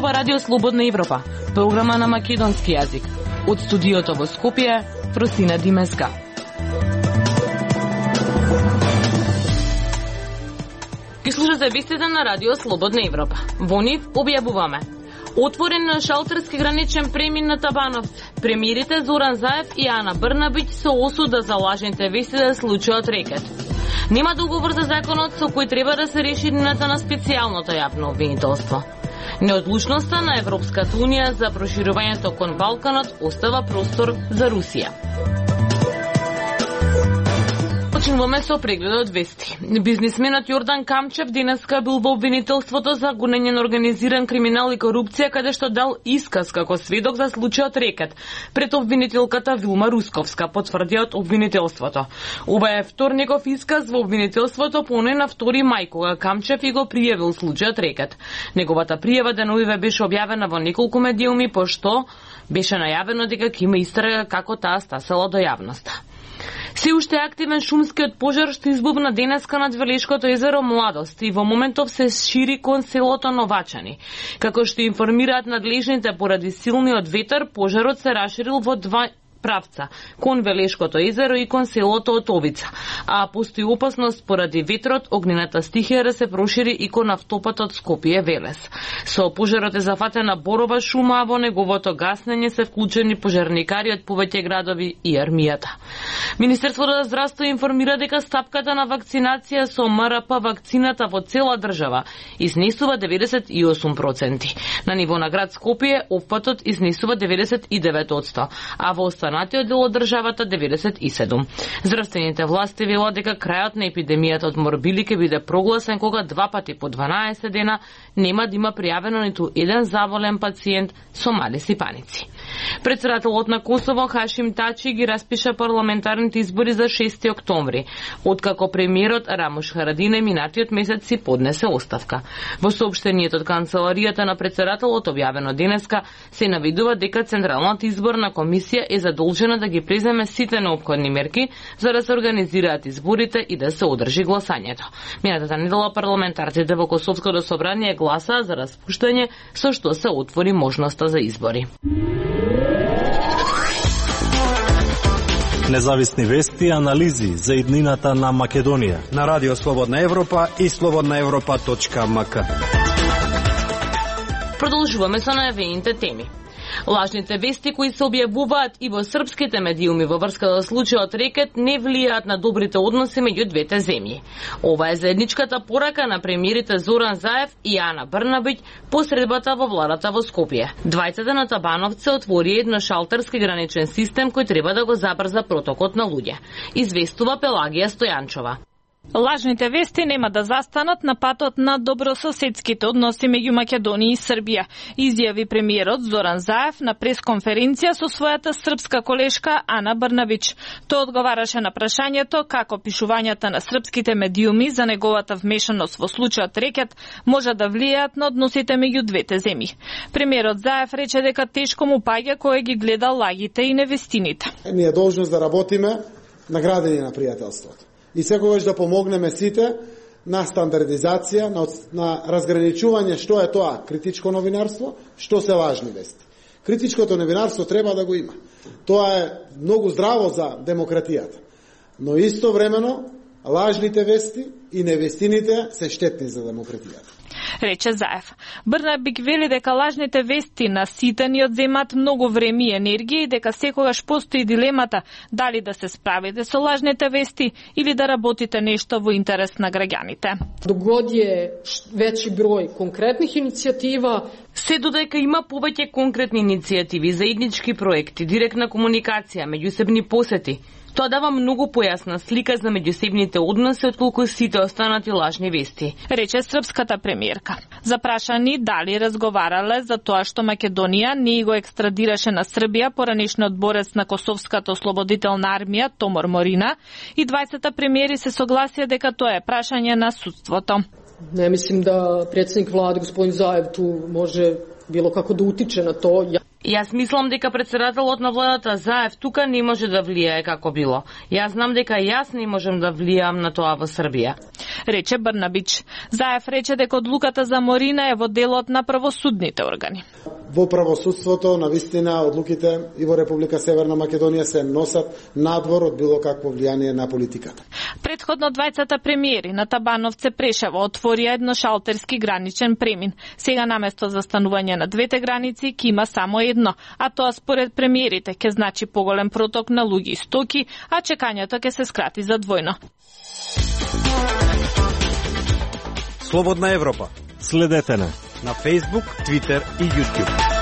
зборува Радио Слободна Европа, програма на македонски јазик. Од студиото во Скопје, Просина Димеска. Ги слушате вестите на Радио Слободна Европа. Во нив објавуваме: отворен на шалтерски граничен премин на Табановци. Премиерите Зоран Заев и Ана Брнабиќ со осуда за лажните вести да случаат рекет. Нема договор за законот со кој треба да се реши иднината на специјалното јавно обвинителство. Неодлучноста на Европската унија за проширувањето кон Балканот остава простор за Русија. Почнуваме со прегледот вести. Бизнисменот Јордан Камчев денеска бил во обвинителството за гонење на организиран криминал и корупција, каде што дал исказ како сведок за случајот рекет пред обвинителката Вилма Русковска, потврди од обвинителството. Ова е вторников исказ во обвинителството по на 2 мај, кога Камчев и го пријавил случајот рекет. Неговата пријава деновиве беше објавена во неколку медиуми, пошто беше најавено дека ќе има истрага како таа стасала до јавноста. Се уште активен шумскиот пожар што избубна денеска над Велешкото езеро Младост и во моментов се шири кон селото Новачани. Како што информираат надлежните, поради силниот ветер, пожарот се расширил во 2 правца, кон Велешкото езеро и кон селото Отовица, а постои опасност поради ветрот огнената стихија да се прошири и кон автопатот Скопје-Велес. Со пожарот е зафатена Борова шума, а во неговото гаснење се вклучени пожарникари од повеќе градови и армијата. Министерството за здравство информира дека стапката на вакцинација со МРП вакцината во цела држава изнесува 98%. На ниво на град Скопје опфатот изнесува 99%, а во останатиот дел од државата 97%. Здравствените власти велат дека крајот на епидемијата од морбили ќе биде прогласен кога 2 пати по 12 дена нема да има пријавено ниту еден заболен пациент со мали сипаници. Председателот на Косово Хашим Тачи ги распиша парламентарните избори за 6 октомври, откако премиерот Рамуш Харадине минатиот месец си поднесе оставка. Во соопштението од канцеларијата на председателот објавено денеска се навидува дека Централната изборна комисија е задолжена да ги преземе сите неопходни мерки за да се организираат изборите и да се одржи гласањето. Минатата недела парламентарците во Косовското собрание гласаа за распуштање, со што се отвори можноста за избори. Независни вести и анализи за иднината на Македонија на Радио Слободна Европа и slobodnaevropa.mk. Продолжуваме со најавените теми. Лажните вести кои се објавуваат и во српските медиуми во врска со случајот рекет не влијаат на добрите односи меѓу двете земји. Ова е заедничката порака на премиерите Зоран Заев и Ана Брнабиќ по средбата во владата во Скопје. Двајцата на Табановци отвори едно шалтерски граничен систем кој треба да го забрза протокот на луѓе. Известува Пелагија Стојанчова. Лажните вести нема да застанат на патот на добрососедските односи меѓу Македонија и Србија, изјави премиерот Зоран Заев на пресконференција со својата српска колешка Ана Брнабиќ. Тој одговараше на прашањето како пишувањата на српските медиуми за неговата вмешаност во случајот рекет може да влијаат на односите меѓу двете земји. Премиерот Заев рече дека тешко му паѓа кој ги гледа лагите и невестините. Ние должност да работиме на градење на пријателството. И секогаш да помогнеме сите на стандардизација, на разграничување што е тоа критичко новинарство, што се лажни вести. Критичкото новинарство треба да го има. Тоа е многу здраво за демократијата. Но истовремено лажните вести и невестините се штетни за демократијата. Рече Заев. Брнабиќ вели дека лажните вести на сите ни одземат многу време и енергија и дека секогаш постои дилемата дали да се справите со лажните вести или да работите нешто во интерес на граѓаните. Догоди е веќи број конкретних иницијатива. Се додека има повеќе конкретни иницијативи, заеднички проекти, директна комуникација, меѓусебни посети, тоа дава многу појасна слика за меѓусебните односи отколку сите останати лажни вести, рече српската премиерка. Запрашани дали разговарале за тоа што Македонија не го екстрадираше на Србија поранешниот борец на Косовската ослободителна армија Томор Морина, и двајцата премиери се согласија дека тоа е прашање на судството. Не мислим да председник владе господин Заев ту може било како да утиче на тоа. Јас мислам дека председателот на владата Заев тука не може да влијае како било. Јас знам дека јас не можем да влијам на тоа во Србија, рече Брнабич. Заев рече дека одлуката за Морина е во делот на правосудните органи. Во правосудството, на вистина, одлуките и во Република Северна Македонија се носат надвор од било какво влијание на политиката. Предходно двајцата премиери на Табановце Прешево отворија едношалтерски граничен премин. Сега наместо за станување на двете граници ќе има само едно, а тоа според премиерите ќе значи поголем проток на луѓе и стоки, а чекањето ќе се скрати за двојно. Слободна Европа. Следете на Facebook, Twitter и YouTube.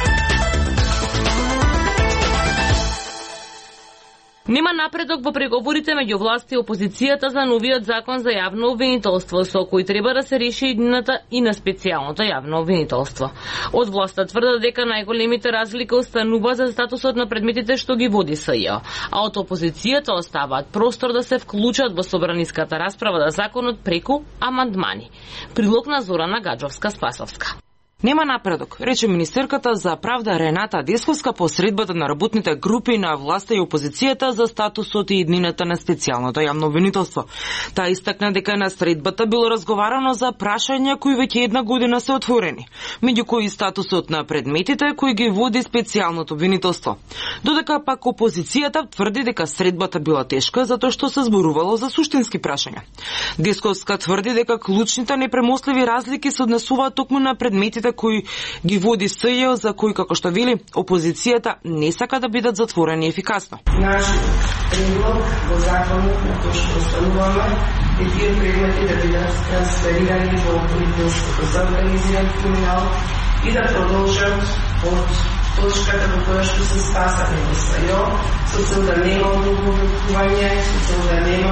Нема напредок во преговорите меѓу власт и опозицијата за новиот закон за јавно обвинителство, со кој треба да се реши иднината и на специјалното јавно обвинителство. Од власта тврдат дека најголемите разлики останува за статусот на предметите што ги води СЈО, а од опозицијата оставаат простор да се вклучат во собраниската расправа за законот преку амандмани. Прилог на Зорана Гаджовска-Спасовска. Нема напредок, рече министерката за правда Рената Десковска по средбата на работните групи на власта и опозицијата за статусот и иднината на специјалното јавно обвинителство. Таа истакна дека на средбата било разговарано за прашања кои веќе една година се отворени, меѓу кои статусот на предметите кои ги води специјалното обвинителство. Додека пак опозицијата тврди дека средбата била тешка затоа што се зборувало за суштински прашања. Десковска тврди дека клучните непремостливи разлики се однесуваат токму на предметите кои ги води СЈО, за кои, како што вели, опозицијата не сака да бидат затворени ефикасно. Нашиот предлог во законот на кој што остануваме е тие предмети да бидат трансферирани во Управителството за организиран криминал и да продолжат од точката во која што се спасани во СЈО, со цел да нема одолговување, со цел да нема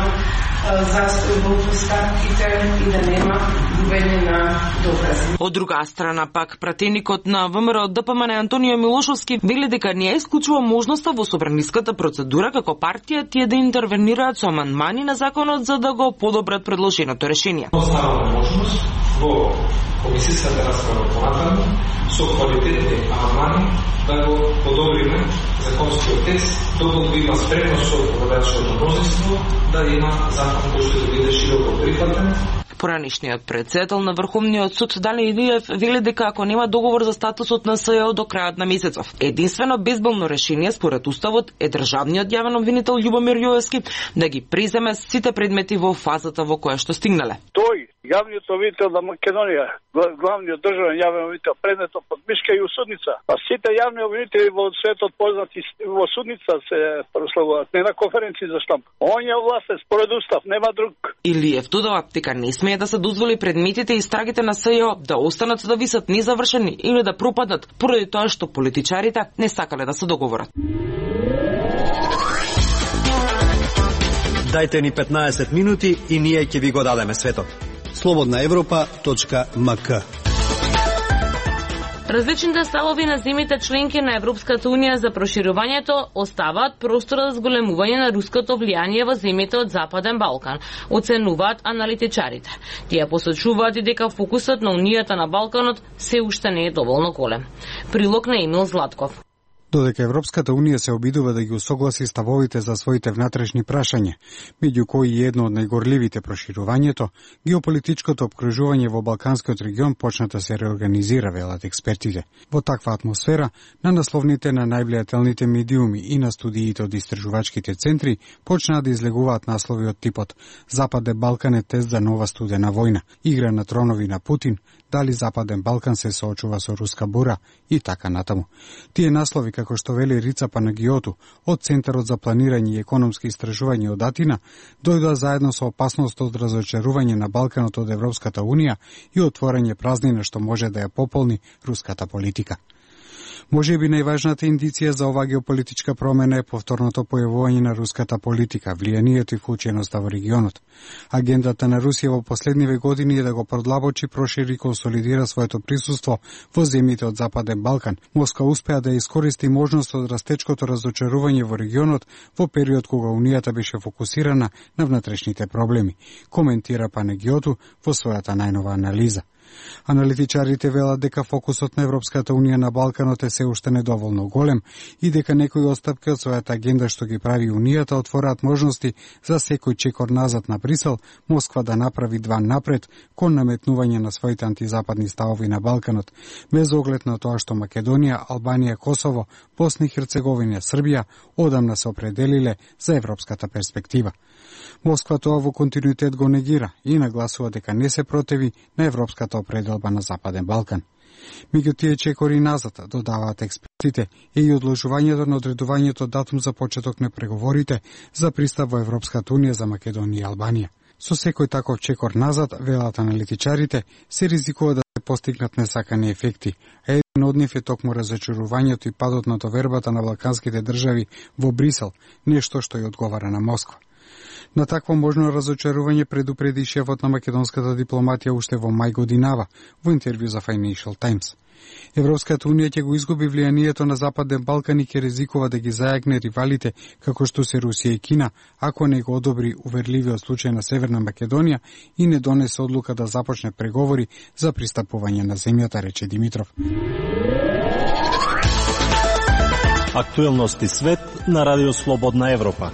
застој во постапките и да нема губење на докази. Од друга страна пак пратеникот на ВМРО ДПМН Антонио Милошовски вели дека не ја исклучува можноста во собраниската процедура како партија тие да интервенираат со амандмани на законот за да го подобрат предложеното решение. Останала можност во комисијската расправа понатаму со квалитетни амандмани да го подобриме законскиот текст, доколку има спремност со управлявачкото мнозинство да има закон кој што да биде широко прифатен. Поранешниот председател на Врховниот суд Дали Илиев вели дека ако нема договор за статусот на СЈО до крајот на месецов, единствено безболно решение според уставот е државниот јавен обвинител Љубомир Јовевски да ги преземе сите предмети во фазата во која што стигнале. Тој, јавниот обвинител на Македонија, главниот државен јавен обвинител, предметот под мишка и усудница. А сите јавни обвинители во светот познати во судница се прославуваат, не на конференции за штамп. Он е властен според устав, нема друг. Илиев додава дека не смее да се дозволи предметите и истрагите на СЈО да останат да висат незавршени или да пропаднат поради тоа што политичарите не сакале да се договорат. Дајте ни 15 минути и ние ќе ви го дадеме светот. slobodnaevropa.mk. Различните ставови на земјите членки на Европската унија за проширувањето оставаат простора за зголемување на руското влијание во земјите од Западен Балкан, оценуваат аналитичарите. Тие посочуваат и дека фокусот на унијата на Балканот се уште не е доволно голем. Прилог на Емил Златков. Додека Европската унија се обидува да ги усогласи ставовите за своите внатрешни прашања, меѓу кои едно од најгорливите проширувањето, геополитичкото опкружување во Балканскиот регион почна да се реорганизира, велат експертите. Во таква атмосфера, на насловните на највлијателните медиуми и на студиите од истражувачките центри почнаа да излегуваат наслови од типот Западен Балкан е тест за нова студена војна, игра на тронови на Путин, дали Западен Балкан се соочува со руска бура и така натаму. Тие наслови, како што вели Рица Панагиоту од Центарот за планирање и економски истражувања од Атина, дојдоа заедно со опасност од разочарување на Балканот од Европската унија и отворање празнина што може да ја пополни руската политика. Можеби најважната индиција за оваа геополитичка промена е повторното појавување на руската политика, влијанието и вклученоста во регионот. Агендата на Русија во последниве години е да го продлабочи, прошири и консолидира своето присуство во земјите од Западен Балкан. Москва успеа да искористи можност од растечкото разочарување во регионот во период кога Унијата беше фокусирана на внатрешните проблеми, коментира Панагиоту во својата најнова анализа. Аналитичарите велат дека фокусот на Европската Унија на Балканот е се уште недоволно голем и дека некои отстапки од својата агенда што ги прави Унијата отвораат можности за секој чекор назад на Брисел, Москва да направи два напред кон наметнување на своите антизападни ставови на Балканот, без оглед на тоа што Македонија, Албанија, Косово, Босна и Херцеговина, Србија одамна се определиле за европската перспектива. Москва тоа во континуитет го негира и нагласува дека не се противи на европската определба на Западен Балкан. Меѓу тие чекори назад, додаваат експертите, е и одложувањето на одредувањето датум за почеток на преговорите за пристап во Европската Унија за Македонија и Албанија. Со секој таков чекор назад, велат аналитичарите, се ризикува да се постигнат несакани ефекти, а еден од нив е токму разочарувањето и падот на довербата на балканските држави во Брисел, нешто што ја одговара на Москва. На такво можно разочарување предупреди шефот на македонската дипломатија уште во мај годинава, во интервју за Financial Times. Европската Унија ќе го изгуби влијанието на Западен Балкан и ќе ризикува да ги зајакне ривалите како што се Русија и Кина, ако не го одобри уверливиот случај на Северна Македонија и не донесе одлука да започне преговори за пристапување на земјата, рече Димитров. Актуелности свет на Радио Слободна Европа.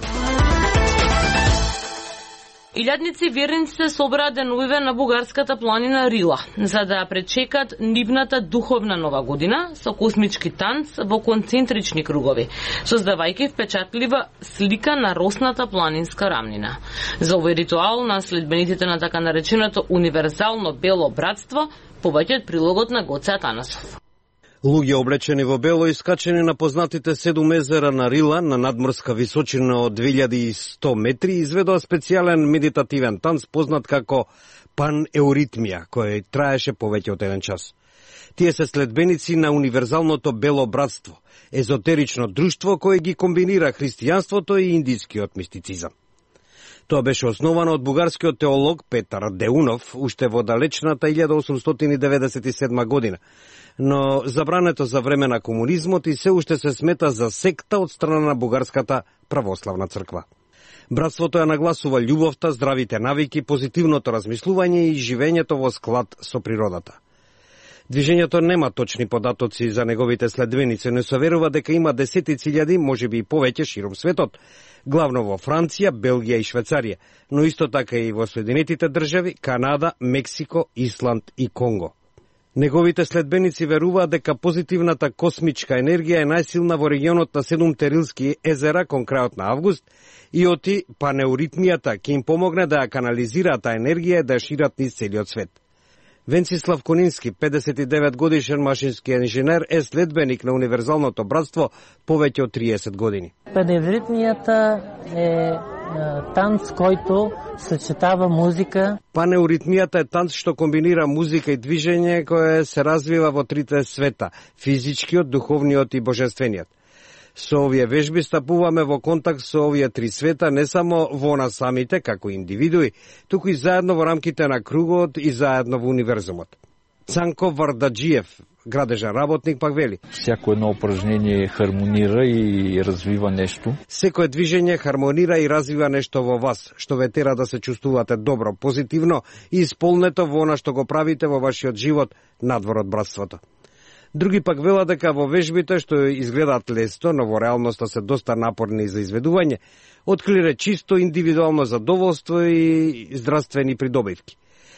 Илјадници верници се собраа денувиве на бугарската планина Рила, за да пречекат нивната духовна нова година со космички танц во концентрични кругови, создавајќи впечатлива слика на росната планинска рамнина. За овој ритуал на следбениците на така нареченото универзално бело братство повеќе од прилогот на Гоце Атанасов. Луѓе облечени во бело и скачени на познатите 7 езера на Рила на надморска височина од 2100 метри изведоа специјален медитативен танц познат како панеуритмија, кој траеше повеќе од 1 час. Тие се следбеници на универзалното бело братство, езотерично друштво кое ги комбинира христијанството и индискиот мистицизам. Тоа беше основано од бугарскиот теолог Петар Деунов уште во далечната 1897 година, но забрането за време на комунизмот и се уште се смета за секта од страна на бугарската православна црква. Братството ја нагласува љубовта, здравите навики, позитивното размислување и живењето во склад со природата. Движењето нема точни податоци за неговите следбеници, но се верува дека има десетици илјади, можеби и повеќе широм светот, главно во Франција, Белгија и Швајцарија, но исто така и во Соединетите држави, Канада, Мексико, Исланд и Конго. Неговите следбеници веруваат дека позитивната космичка енергија е најсилна во регионот на 7 Рилски езера кон крајот на август и оти панеуритмијата ќе им помогне да ја канализираат таа енергија и да ја шират низ целиот свет. Венцислав Конински, 59 годишен машински инженер, е следбеник на универзалното братство повеќе од 30 години. Панеуритмијата е танц којто сочетава музика. Панеуритмијата е танц што комбинира музика и движење кое се развива во трите света, физичкиот, духовниот и божествениот. Со овие вежби стапуваме во контакт со овие три света не само во нас самите како индивидуи, туку и заедно во рамките на кругот и заедно во универзумот. Цанко Вардаджиев, градежен работник, пак вели: Всяко едно упражнение хармонира и развива нешто. Секое движење хармонира и развива нешто во вас, што ве тера да се чувствувате добро, позитивно и исполнето во она што го правите во вашиот живот надвор од братството. Други пак велат дека во вежбите, што изгледаат лесно, но во реалноста се доста напорни за изведување, откриле чисто индивидуално задоволство и здравствени придобивки.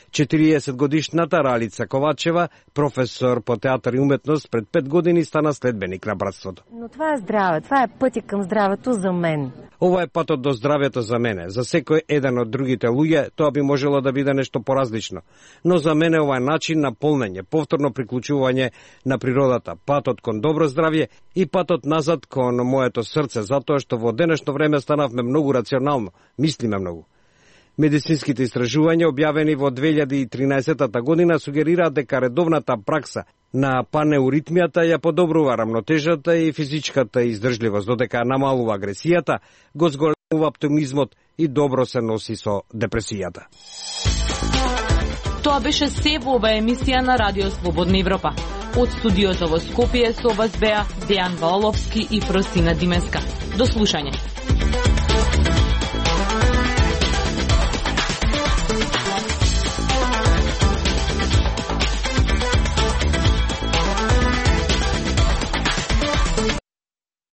40-годишната Ралица Ковачева, професор по театар и уметност, пред 5 години стана следбеник на братството. Но това е здраве, това е пътя към здравето за мен. Ова е патот до здравјето за мене. За секој еден од другите луѓе тоа би можело да биде нешто поразлично. Но за мене ова е начин на полнење, повторно приклучување на природата, патот кон добро здравје и патот назад кон моето срце, затоа што во денешно време станавме многу рационално, мислиме многу. Медицинските истражувања објавени во 2013 година сугерираат дека редовната пракса на панеуритмијата ја подобрува рамнотежата и физичката издржливост, додека намалува агресијата, го зголемува оптимизмот и добро се носи со депресијата. Тоа беше се во ова емисија на Радио Слободна Европа. Од студиото во Скопје со вас беа Дејан Валовски и Просина Димеска. До слушање.